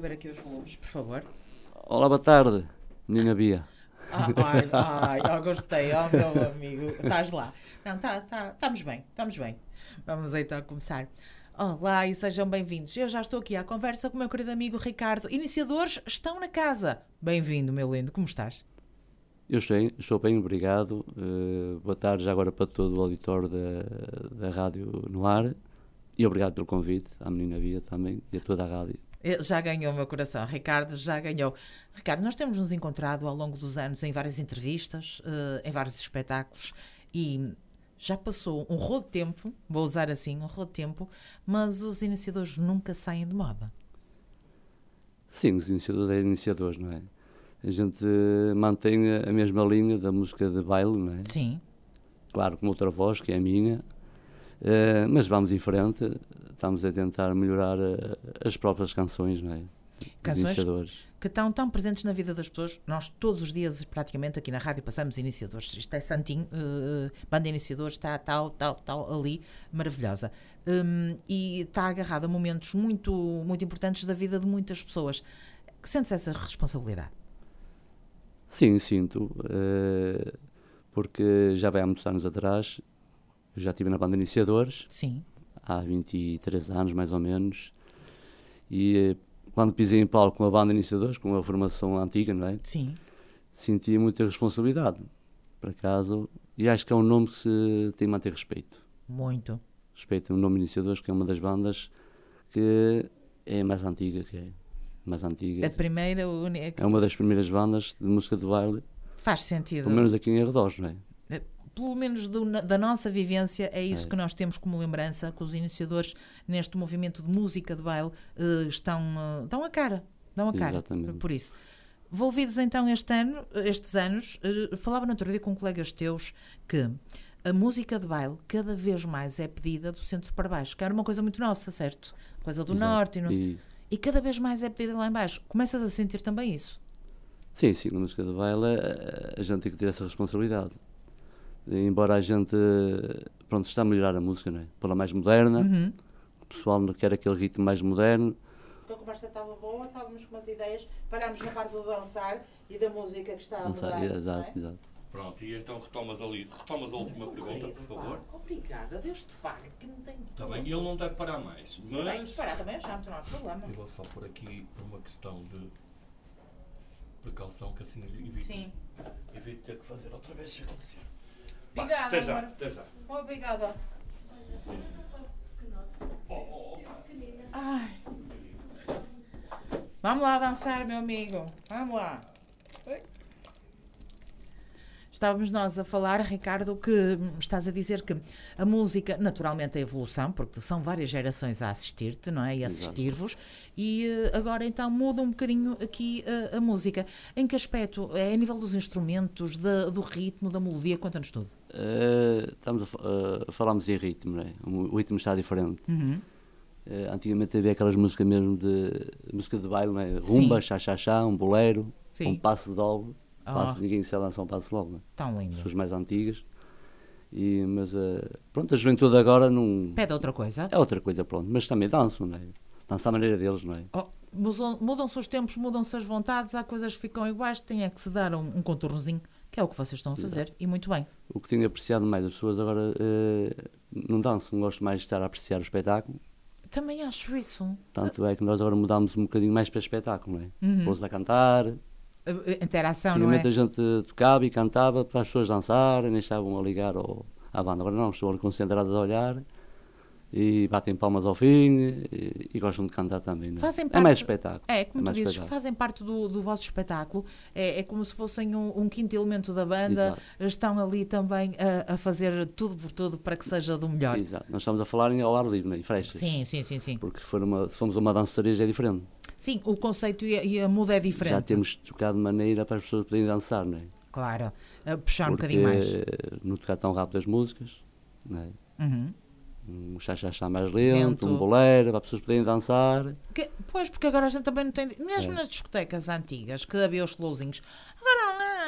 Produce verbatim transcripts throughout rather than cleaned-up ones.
ver aqui os volumes, por favor. Olá, boa tarde, menina Bia. Ah, ai, ai, ai, gostei, ó meu amigo, estás lá. Não, tá, tá, estamos bem, estamos bem. Vamos então começar. Olá e sejam bem-vindos. Eu já estou aqui à conversa com o meu querido amigo Ricardo. Iniciadores estão na casa. Bem-vindo, meu lindo, como estás? Eu estou, estou bem, obrigado. Uh, boa tarde já agora para todo o auditório da, da Rádio no Ar. E obrigado pelo convite, à menina Bia também e a toda a rádio. Já ganhou o meu coração, Ricardo, já ganhou. Ricardo, nós temos nos encontrado ao longo dos anos em várias entrevistas, uh, em vários espetáculos e já passou um rodo de tempo, vou usar assim, um rodo de tempo, mas os iniciadores nunca saem de moda. Sim, os iniciadores é iniciadores, não é? A gente mantém a mesma linha da música de baile, não é? Sim. Claro, com outra voz, que é a minha, uh, mas vamos em frente, estamos a tentar melhorar uh, as próprias canções, não é? Canções que estão tão presentes na vida das pessoas. Nós todos os dias, praticamente, aqui na rádio passamos iniciadores. Isto é santinho, uh, banda iniciadores, está tal, tal, tal, ali, maravilhosa. Um, e está agarrada a momentos muito, muito importantes da vida de muitas pessoas. Sentes essa responsabilidade? Sim, sinto, uh, porque já vai há muitos anos atrás, eu já estive na banda Iniciadores, sim, há vinte e três anos mais ou menos, e uh, quando pisei em palco com a banda Iniciadores, com a formação antiga, não é? Sim. Senti muita responsabilidade, por acaso, e acho que é um nome que se tem de manter respeito. Muito. Respeito o nome Iniciadores, que é uma das bandas que é a mais antiga, que é mais antiga. A primeira, única... É uma das primeiras bandas de música de baile. Faz sentido. Pelo menos aqui em arredores, não é? Pelo menos do, da nossa vivência, é isso é. que nós temos como lembrança, que os iniciadores neste movimento de música de baile uh, estão, uh, dão a cara, dão a cara. Exatamente. Por isso. Envolvidos então este ano, estes anos, uh, falava no outro dia com colegas teus que a música de baile cada vez mais é pedida do centro para baixo, que era uma coisa muito nossa, certo? Coisa do Exato. norte e não sei. E... E cada vez mais é pedida lá em baixo. Começas a sentir também isso? Sim, sim, na música de baile a gente tem que ter essa responsabilidade. Embora a gente, pronto, está a melhorar a música, não é? Pela mais moderna, uhum. O pessoal quer aquele ritmo mais moderno. A conversa estava boa, estávamos com umas ideias, parámos na parte do dançar e da música que está a dançar, mudar. Exato, é? exato. Pronto, e então retomas ali, retomas a última pergunta, querido, por favor. Pá. Obrigada, Deus te pague, que não tenho Está bem, ele não deve parar mais, mas... Bem, parar também eu chamo, não há problema. Eu vou só por aqui por uma questão de precaução, que assim evito, Sim. evito ter que fazer outra vez se acontecer. Obrigada, até já, amor. até já. Obrigada. Oh, oh, oh. Ai. Vamos lá dançar, meu amigo. Vamos lá. Oi. Estávamos nós a falar, Ricardo, que estás a dizer que a música, naturalmente a evolução, porque são várias gerações a assistir-te, não é? E assistir-vos, e agora então muda um bocadinho aqui a, a música. Em que aspecto? É a nível dos instrumentos, da, do ritmo, da melodia? Conta-nos tudo. Uh, estamos a uh, falarmos em ritmo, não é? O ritmo está diferente. Uhum. Uh, antigamente havia aquelas músicas mesmo de música de baile, não é? Rumba, chá-chá-chá, um bolero, Sim. um passo de doble. Oh. Passo, ninguém sabe dançar um passo de doble, não é? Tão lindo. As pessoas mais antigas. E, mas uh, pronto, a juventude agora não... Pede outra coisa? É outra coisa, pronto. Mas também dançam, não é? Dançam à maneira deles, não é? Oh, mudam-se os tempos, mudam-se as vontades, há coisas que ficam iguais, tem é que se dar um, um contornozinho, que é o que vocês estão a fazer, Exato. E muito bem. O que tenho apreciado mais, as pessoas agora uh, não dançam, gosto mais de estar a apreciar o espetáculo. Também acho isso. Tanto é que nós agora mudámos um bocadinho mais para espetáculo, não é? Uhum. Pôs a cantar. Interação, não é? Antigamente a gente tocava e cantava para as pessoas dançarem, nem estavam a ligar ao, à banda. Agora não, estão concentradas a olhar e batem palmas ao fim e, e gostam de cantar também, não é? Fazem parte, é mais espetáculo. É, como é tu dizes, espetáculo. Fazem parte do, do vosso espetáculo. É, é como se fossem um, um quinto elemento da banda. Exato. Estão ali também a, a fazer tudo por tudo para que seja do melhor. Exato. Nós estamos a falar em ao ar livre, não é? Em frestas. Sim, sim, sim, sim. Porque se, for uma, se formos a uma dançaria já é diferente. Sim, o conceito e a, e a muda é diferente. Já temos tocado de maneira para as pessoas poderem dançar, não é? Claro, a puxar Porque um bocadinho mais. não tocar tão rápido as músicas, não é? Uhum. Um chá-chá-chá mais lento, Lento. um bolero, para as pessoas poderem dançar. Que, pois, porque agora a gente também não tem... Mesmo É. nas discotecas antigas, que havia os slowzinhos, agora não há.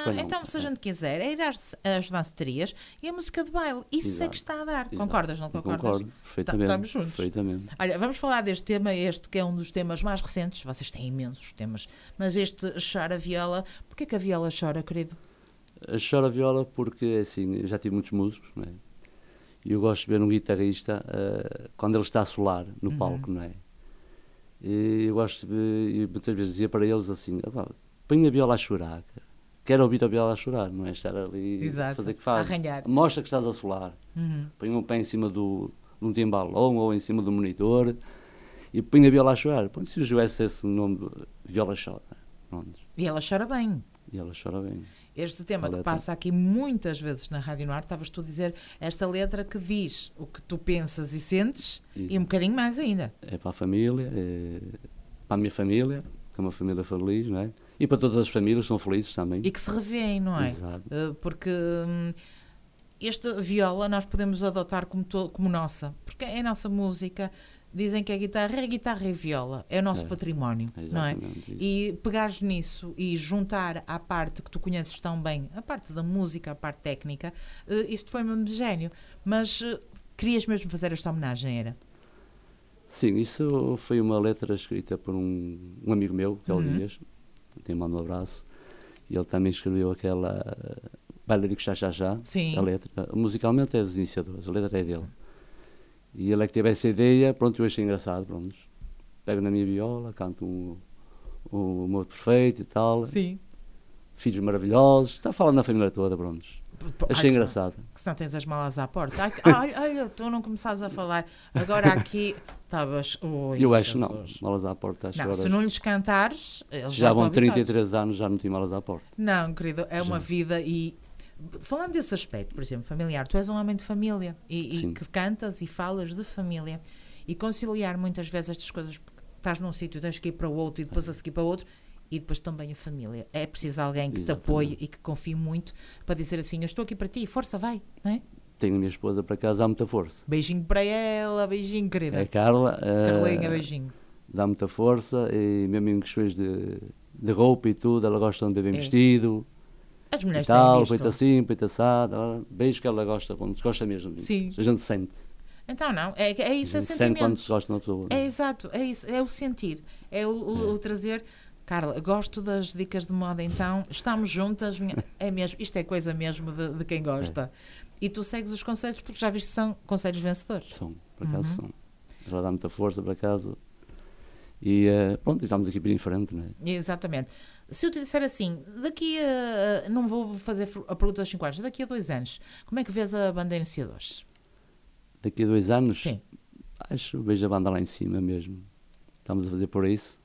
Não, então, se a gente quiser, é ir às, às danceterias e a música de baile. Isso Exato. É que está a dar. Exato. Concordas, não concordas? Concordo, perfeitamente. Estamos juntos. Perfeitamente. Olha, vamos falar deste tema, este que é um dos temas mais recentes. Vocês têm imensos temas. Mas este Chora Viola, porquê que a viola chora, querido? Chora Viola porque, assim, eu já tive muitos músicos, não é? E eu gosto de ver um guitarrista uh, quando ele está a solar no uhum. palco, não é? E eu gosto de, e muitas vezes dizia para eles assim, ah, põe a viola a chorar, quero ouvir a viola a chorar, não é estar ali Exato. A fazer que faz. Arranhar. Mostra que estás a solar, uhum. põe um pé em cima do, de um timbalão ou em cima do monitor e põe a viola a chorar. Pronto, se eu jogasse esse nome, viola chora. Pronto. E ela chora bem. E ela chora bem. Este tema que passa aqui muitas vezes na Rádio Noir, estavas tu a dizer esta letra que diz o que tu pensas e sentes Isso. E um bocadinho mais ainda. É para a família, é para a minha família, que é uma família feliz, não é? E para todas as famílias que são felizes também. E que se revêem, não é? Exato. Porque hum, esta viola nós podemos adotar como, to- como nossa, porque é a nossa música. Dizem que a guitarra é a guitarra e a viola, é o nosso é, património, não é? Isso. E pegares nisso e juntar à parte que tu conheces tão bem, a parte da música, a parte técnica, uh, isto foi mesmo de gênio. Mas uh, querias mesmo fazer esta homenagem, era? Sim, isso foi uma letra escrita por um, um amigo meu, que é o uhum. Dias, tenho mando um abraço, e ele também escreveu aquela uh, Bailarico Chá Chá Chá, a letra, musicalmente é dos iniciadores, a letra é dele. E ele é que teve essa ideia, pronto, eu achei engraçado, pronto. Pego na minha viola, canto um, um, um modo perfeito e tal. Sim. Filhos maravilhosos, está falando da família toda, pronto. Achei ai, engraçado. Que se não tens as malas à porta. Ai, ai, ai, tu não começares a falar. Agora aqui estavas... Eu acho que não, malas à porta. Acho não, horas... se não lhes cantares, eles já, já vão habituados. trinta e três anos, já não tenho malas à porta. Não, querido, é já. Uma vida e... Falando desse aspecto, por exemplo, familiar, tu és um homem de família e, e que cantas e falas de família e conciliar muitas vezes estas coisas, porque estás num sítio, tens que ir para o outro e depois a seguir para o outro e depois também a família. É preciso alguém que Exatamente. Te apoie e que confie muito para dizer assim, eu estou aqui para ti, força, vai, não é? Tenho a minha esposa para casa, dá muita força. Beijinho para ela, beijinho, querida. É a Carla. Carlinha, uh, beijinho. Dá muita força e mesmo em questões de, de roupa e tudo, ela gosta de ver bem é. vestido. As mulheres tal, têm peito assim, peito assado, beijo que ela gosta, gosta mesmo. Sim. A gente sente. Então não, é, é isso, a é gente sentimento. Sente quando se gosta na pessoa. É exato, é isso, é o sentir, é o, o, é. o trazer. Carla, gosto das dicas de moda, então estamos juntas, minha, é mesmo, isto é coisa mesmo de, de quem gosta. É. E tu segues os conselhos, porque já viste que são conselhos vencedores. São, por acaso uhum. são. Ela dá muita força para casa. E uh, pronto, estamos aqui bem em frente, não é? Exatamente. Se eu te disser assim, daqui a, não vou fazer a pergunta dos cinco anos, daqui a dois anos, como é que vês a banda Iniciadores? Daqui a dois anos? Sim. Acho, vejo a banda lá em cima mesmo. Estamos a fazer por isso.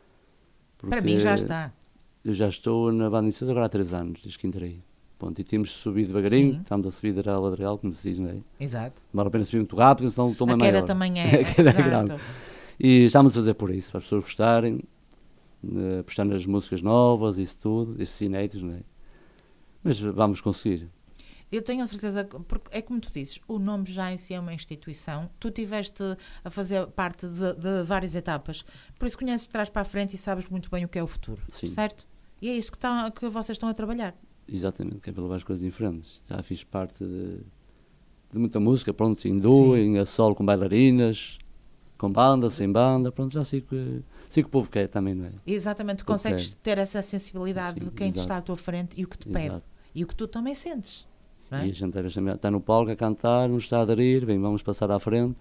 Para mim já está. Eu já estou na banda Iniciadores agora há três anos, desde que entrei. Ponto, e temos subido devagarinho, Sim. estamos a subir de real a real, como se diz, não é? Exato. Não vale a pena subir muito rápido, senão o tom é maior. A queda também é, a queda exato. é grande. E estamos a fazer por isso, para as pessoas gostarem, uh, apostar nas músicas novas, isso tudo, esses inéditos, não é? Mas vamos conseguir. Eu tenho a certeza, porque é como tu dizes, o nome já em si é uma instituição, tu tiveste a fazer parte de, de várias etapas, por isso conheces de trás para a frente e sabes muito bem o que é o futuro, Sim. certo? E é isso que, tá, que vocês estão a trabalhar. Exatamente, que é para levar as coisas diferentes. Já fiz parte de, de muita música, pronto, em duo, em a solo com bailarinas, com banda, sem banda, pronto, já sei que, sei que o povo quer também, não é? Exatamente, tu consegues quer. ter essa sensibilidade Sim, de quem exato. está à tua frente e o que te Exato. pede, e o que tu também sentes. Não é? E a gente está no palco a cantar, não está a aderir, bem, vamos passar à frente,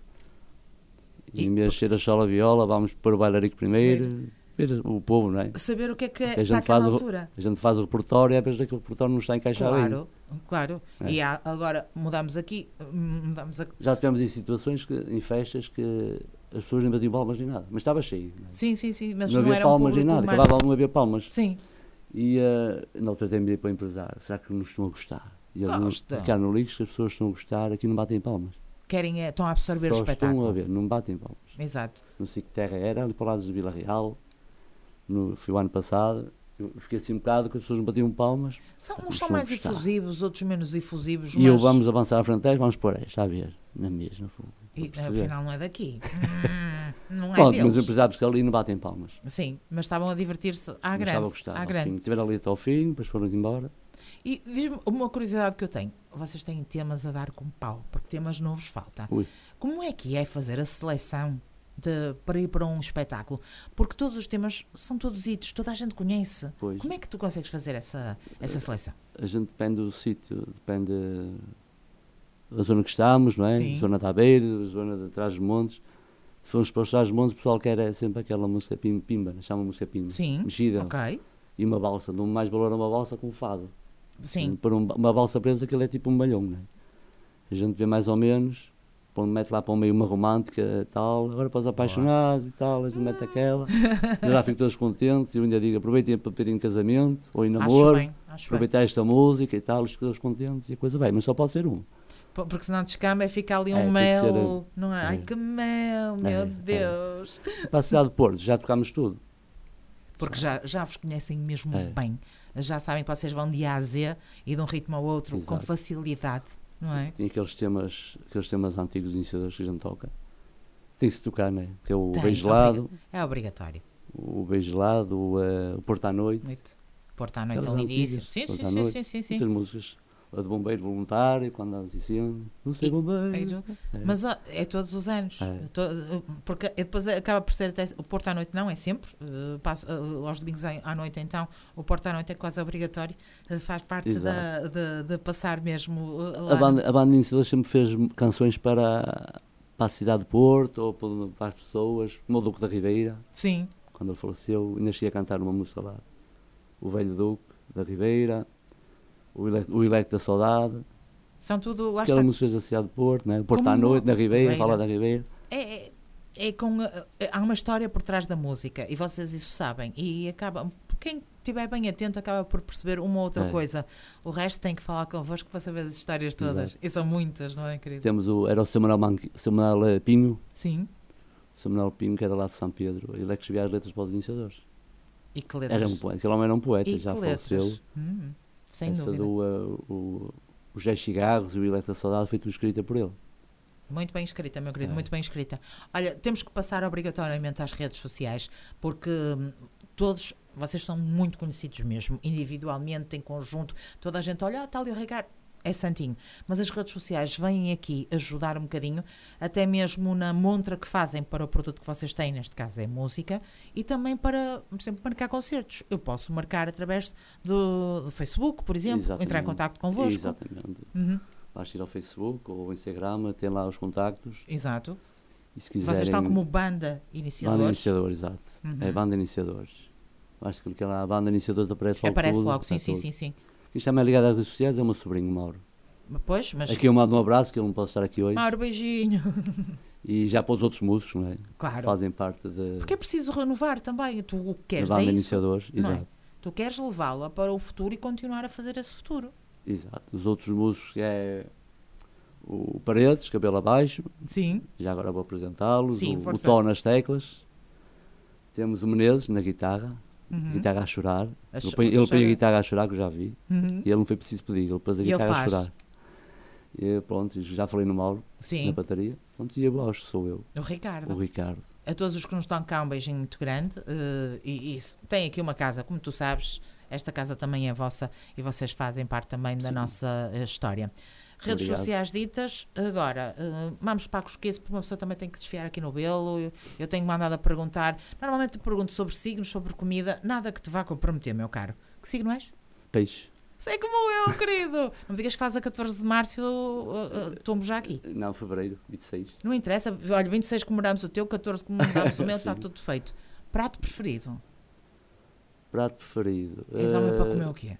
e, e em vez de ser a chola a viola, vamos pôr o bailarico primeiro, ver o povo, não é? Saber o que é que é a gente para faz altura. O, a gente faz o repertório e às vezes aquele repertório não está encaixado Claro, ainda. claro. É. E há, agora mudamos aqui, mudamos a... Já tivemos em situações, que, em festas, que as pessoas nem batiam palmas nem nada, mas estava cheio. Não é? Sim, sim, sim, mas não, não havia era um palmas público nem nada, mais... acabava não havia palmas. Sim. E uh, na outra tempo para o empresário, será que nos estão a gostar? E eles ficaram no Lix, que as pessoas estão a gostar, aqui não batem palmas. Querem, é, estão a absorver Só o espetáculo. Estão a ver, não batem palmas. Exato. Não sei que terra era, ali para o lado de Vila Real, no, foi o ano passado, eu fiquei assim um bocado que as pessoas não batiam palmas. São, uns são mais efusivos, outros menos efusivos. E mas... eu vamos avançar à frente deles, vamos pôr esta, a ver, na mesma. E afinal não é daqui. hum, não é Bom, deles. mas os empresários que ali não batem palmas. Sim, mas estavam a divertir-se à mas grande. estavam a gostar, à grande. Estiveram ali até ao fim, depois foram embora. E diz-me uma curiosidade que eu tenho. Vocês têm temas a dar com pau, porque temas não vos falta. Ui. Como é que é fazer a seleção de, para ir para um espetáculo? Porque todos os temas são todos hits, toda a gente conhece. Pois. Como é que tu consegues fazer essa, essa seleção? A gente depende do sítio, depende da zona que estamos, não é? Sim. Zona da Beira, zona de Trás-os-Montes. Se formos para os Trás-os-Montes, o pessoal quer é sempre aquela música pimba, chama música pimba. Sim, mexida. ok. E uma balsa, dão mais valor a uma balsa com um fado. Sim. Para um, uma balsa presa, aquilo é tipo um balhão, não é? A gente vê mais ou menos, põe, mete lá para o meio uma romântica e tal, agora para os apaixonados e tal, a gente mete aquela. Eu já fico todos contentes e eu ainda digo, aproveitem para pedir em casamento ou em namoro, Acho bem, acho aproveitar bem. esta música e tal, os todos contentes e a coisa bem, mas só pode ser um. Porque senão descamba é ficar ali um É, mel, ser, não é? é. Ai que mel, meu É, Deus. É. Para a cidade de Porto, já tocámos tudo. Porque já, já vos conhecem mesmo É. bem. Já sabem que vocês vão de A a Z e de um ritmo ao outro Exato. com facilidade, não é? Tem aqueles temas, aqueles temas antigos iniciadores que a gente toca. Tem-se tocar, não é? Que é o Tem, beijo gelado, É obrigatório. o beijo gelado, o, uh, o Porto à Noite. Noite. Porto à noite Aquelas é lindíssimo. antigas, Sim, Porto sim, à sim, Noite. sim, sim, sim. Muitas músicas. A de bombeiro voluntário, quando andamos dizendo, não sei bombeiro. É. Mas ó, é todos os anos. É. To- Porque depois acaba por ser até, o Porto à noite não é sempre. Uh, passa, uh, aos domingos à noite então o Porto à noite é quase obrigatório. Uh, faz parte da, de, de passar mesmo uh, lá. A banda, a banda iniciadora sempre fez canções para, para a cidade de Porto ou para, para as pessoas, como o Duque da Ribeira. Sim. Quando ele faleceu, ainda cheguei a cantar uma música lá. O velho Duque da Ribeira, o Electo, o Electo da Saudade. São tudo, lá Aquela está. música da cidade de Porto, né? O Porto Como à Noite, na Ribeira. Ribeira, fala da Ribeira. É, é, é com, uh, há uma história por trás da música e vocês isso sabem. E acaba, quem estiver bem atento acaba por perceber uma ou outra É. coisa. O resto tem que falar convosco para saber as histórias todas. Exato. E são muitas, não é, querido? Temos o, era o Samuel, Manqui, Samuel eh, Pinho, Sim. Samuel Pinho, que era lá de São Pedro. Ele é que escrevia as letras para os iniciadores. E que letras? Era um poeta, aquele homem era um poeta, E já que faleceu. letras? Hum, sem Essa dúvida. do uh, o, o Jé Cigarros e o Electo da Saudade foi tudo escrita por ele. Muito bem escrita, meu querido, É. muito bem escrita. Olha, temos que passar obrigatoriamente às redes sociais, porque hum, todos, vocês são muito conhecidos mesmo, individualmente, em conjunto, toda a gente olha, ah, está ali o Ricardo, é santinho. Mas as redes sociais vêm aqui ajudar um bocadinho, até mesmo na montra que fazem para o produto que vocês têm, neste caso é música, e também para, por exemplo, marcar concertos. Eu posso marcar através do, do Facebook, por exemplo, Exatamente. entrar em contacto convosco. Exatamente. Uhum. Basta ir ao Facebook ou ao Instagram, tem lá os contactos. Exato. E se quiserem, Vocês estão como banda iniciadores. Banda Iniciador, exato. Uhum. É Banda Iniciadores. Acho que aquela a Banda Iniciadores aparece logo. Aparece tudo, logo, sim, está sim, tudo. sim, sim. Isto também é ligado às redes sociais, é o meu sobrinho, Mauro. Pois, mas... Aqui eu mando um abraço, que ele não pode estar aqui hoje. Mauro, beijinho. E já para os outros músicos, não é? Claro. Fazem parte de, Porque é preciso renovar também. Tu o que da queres Banda é isso. Iniciadores. Não é? Exato. Tu queres levá-la para o futuro e continuar a fazer esse futuro. Exato. Os outros músicos é o Paredes, cabelo abaixo. Sim. Já agora vou apresentá-los. Sim, O, o força. Tó nas teclas. Temos o Menezes na guitarra. Uhum. Guitarra a chorar. A Ele cho- põe, ele põe a chora. guitarra a chorar, que eu já vi. Uhum. E ele não foi preciso pedir, ele pôs a E ele guitarra a faz. chorar. E pronto, já falei no Mauro, na Sim. bateria. Pronto, e eu gosto, sou eu, O Ricardo. o Ricardo. A todos os que nos estão cá, um beijinho muito grande. eh, e, e isso. Tem aqui uma casa, como tu sabes, esta casa também é vossa e vocês fazem parte também da Sim. nossa eh, história. Redes Obrigado. sociais ditas, agora, eh, vamos para a cosquice, porque uma pessoa também tem que desfiar aqui no belo. Eu, eu tenho mandado a perguntar. Normalmente eu pergunto sobre signos, sobre comida, nada que te vá comprometer, meu caro. Que signo és? Peixe. Sei como eu, querido. Não me digas que faz a catorze de março, eu uh, uh, tombo já aqui. Não, fevereiro, vinte e seis. Não interessa. Olha, vinte e seis comemoramos o teu, catorze comemoramos o meu, está Sim. tudo feito. Prato preferido? Prato preferido. És homem para Eh, comer o quê?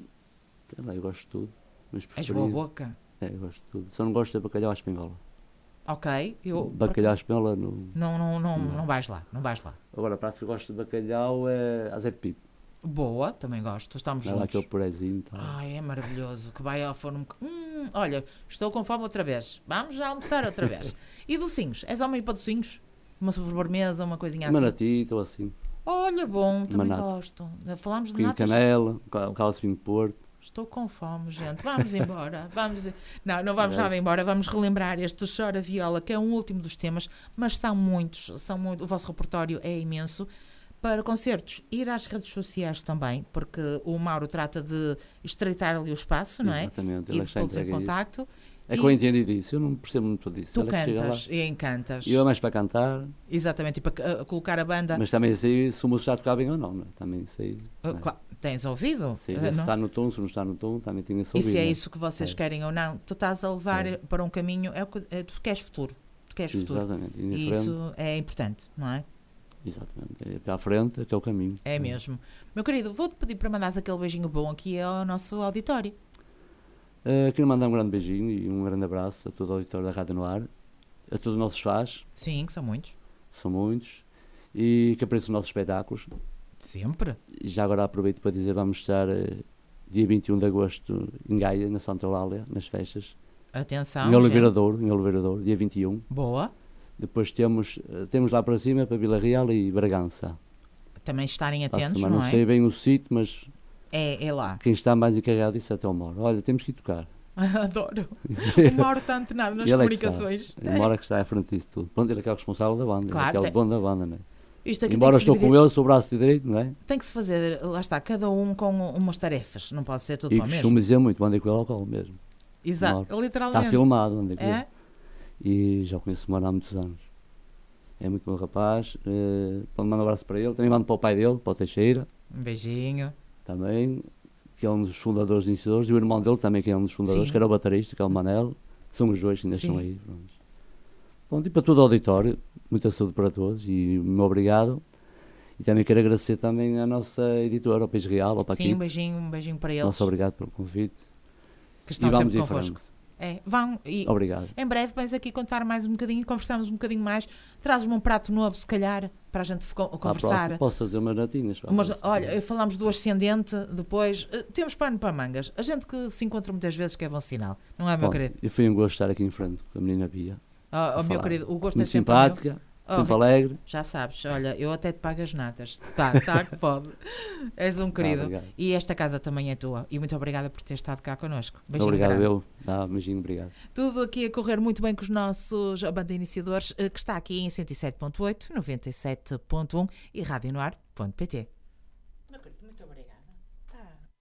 sei lá, eu gosto de tudo. Mas És preferido. boa boca? É, eu gosto de tudo. Só não gosto de bacalhau à espanhola. Ok. Eu, Bacalhau à espanhola não. Não, não, não, Não. não vais lá, não vais lá. Agora, prato que eu gosto de bacalhau é azeite de pipo. Boa, também gosto. Estamos Dá lá juntos. aquele purezinho e tal. Ai, é maravilhoso. Que vai ao forno. Hum, olha, estou com fome outra vez. Vamos já almoçar outra vez. E docinhos? És homem para docinhos? Uma sobremesa, uma coisinha assim? Manatito ou assim. Olha, bom, também Uma nata. gosto. Falámos de Vinho de natas. canela, cal- calça de vinho de Porto. Estou com fome, gente. Vamos embora. Vamos... Não, não vamos É. nada embora. Vamos relembrar este Chora Viola, que é um último dos temas, mas são muitos. São muito... O vosso repertório é imenso. Para concertos, ir às redes sociais também, porque o Mauro trata de estreitar ali o espaço, não é? Exatamente, e de pô-los em contacto. É que eu entendi disso, eu não percebo muito disso. Tu cantas e encantas. E eu é mais para cantar. Exatamente, e para uh, colocar a banda. Mas também sei se o músico já tocar bem ou não, não é? Também sei. Uh, claro, tens ouvido? Sim, uh, se está no tom, se não está no tom, também tenho esse ouvido. E se é não? isso que vocês é. querem ou não, tu estás a levar é. para um caminho, é o que é, tu queres futuro. Tu queres futuro. Exatamente. E, e isso é importante, não é? Exatamente, é para a frente, até o caminho. É mesmo. Meu querido, vou-te pedir para mandares aquele beijinho bom aqui ao nosso auditório. Uh, quero mandar um grande beijinho e um grande abraço a todo o auditório da Rádio no Ar, a todos os nossos fãs. Sim, que são muitos. São muitos. E que apreçam os nossos espetáculos. Sempre. E já agora aproveito para dizer, vamos estar uh, dia vinte e um de agosto em Gaia, na Santa Eulália, nas festas. Atenção. Em Oliveira Douro, em Oliveira Douro, dia vinte e um. Boa. Depois temos, temos lá para cima, para Vila Real e Bragança. Também estarem atentos, não, não é? Não sei bem o sítio, mas... É, é lá. Quem está mais encarregado disso é até o Mauro. Olha, temos que ir tocar. Adoro. O Mauro está antenado nas ele comunicações. É que o Mauro é que está à frente disso tudo. Pronto, ele é que é o responsável da banda. Claro, ele é, que é tem... o dono da banda, não é? Isto aqui Embora estou dividir... com ele, sou o braço direito, não é? Tem que se fazer, lá está, cada um com umas tarefas. Não pode ser tudo e para o mesmo. E costumo dizer muito, andei com ele ao colo mesmo. Exato, literalmente. Está filmado, andei com é? ele. E já o conheço o Mauro há muitos anos. É muito bom rapaz. Uh, mando um abraço para ele. Também mando para o pai dele, para o Teixeira. Um beijinho. Também, que é um dos fundadores de Iniciadores. E o irmão dele também, que é um dos fundadores, Sim. que era o baterista, que é o Manel. Que são os dois que ainda Sim. estão aí. Pronto. Pronto, e para todo o auditório, muita saúde para todos e muito obrigado. E também quero agradecer também à nossa editora, ao Peixe Real, ao Paquito. Sim, um beijinho, um beijinho para eles. Nosso obrigado pelo convite. Que estão e vamos sempre convosco. É, vão e Obrigado. Em breve vens aqui contar mais um bocadinho, conversamos um bocadinho mais, trazes-me um prato novo se calhar, para a gente conversar. Posso fazer umas natinhas. Mas, olha, falámos do ascendente, depois uh, temos pano para mangas. A gente que se encontra muitas vezes que é bom sinal, não é, meu Bom, querido? Eu fui um gosto estar aqui em frente com a menina Bia. Oh, oh meu querido, o gosto Muito é sempre simpática. Oh, sempre alegre. Já sabes, olha, eu até te pago as natas. Tá, tá, que pode. És um querido. Ah, e esta casa também é tua. E muito obrigada por ter estado cá connosco. Beijinho obrigado, grande. eu. Dá, beijinho, obrigado. Tudo aqui a correr muito bem com os nossos a banda iniciadores, que está aqui em cento e sete ponto oito, noventa e sete ponto um e rádio no ar ponto pt. Meu querido, muito obrigada. Tá.